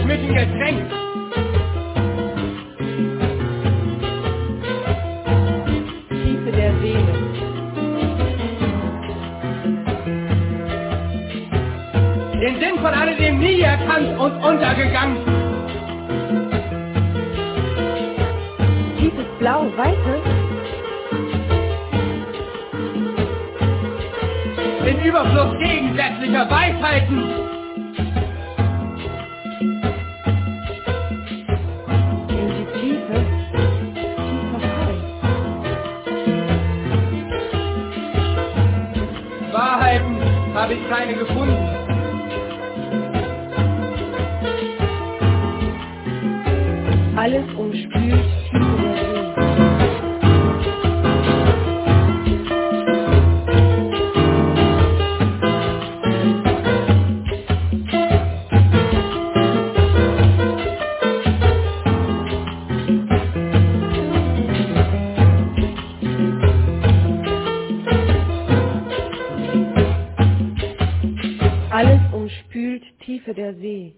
mit dem Getränk. Tiefe der Seele. Den Sinn von alledem nie erkannt und untergegangen. Tiefes Blau, Weite. Den Überfluss gegensätzlicher Weisheiten. In die Tiefe. Tiefer Fall. Wahrheiten habe ich keine gefunden. Alles umspült Tiefe der See. Alles umspült Tiefe der See.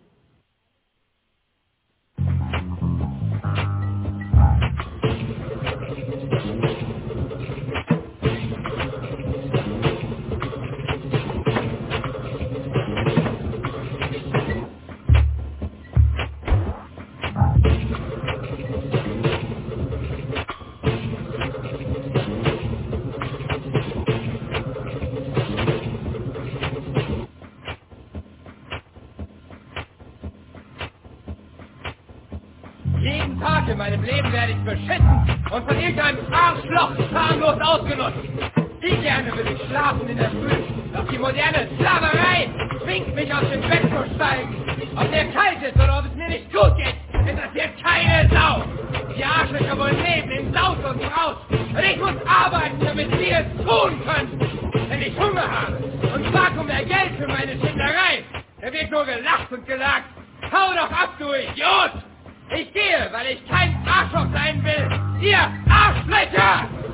Jeden Tag in meinem Leben werde ich beschissen und von irgendeinem Arschloch schamlos ausgenutzt. Wie gerne will ich schlafen in der Früh, doch die moderne Sklaverei zwingt mich aus dem Bett zu steigen. Ob mir kalt ist oder ob es mir nicht gut geht, interessiert keine Sau. Die Arschlöcher wollen leben in Saus und Braus und ich muss arbeiten, damit sie es tun können. Wenn ich Hunger habe und frag um mehr Geld für meine Schinderei, da wird nur gelacht und gesagt, hau doch ab, du Idiot! Ich gehe, weil ich kein Arschloch sein will! Ihr Arschlöcher!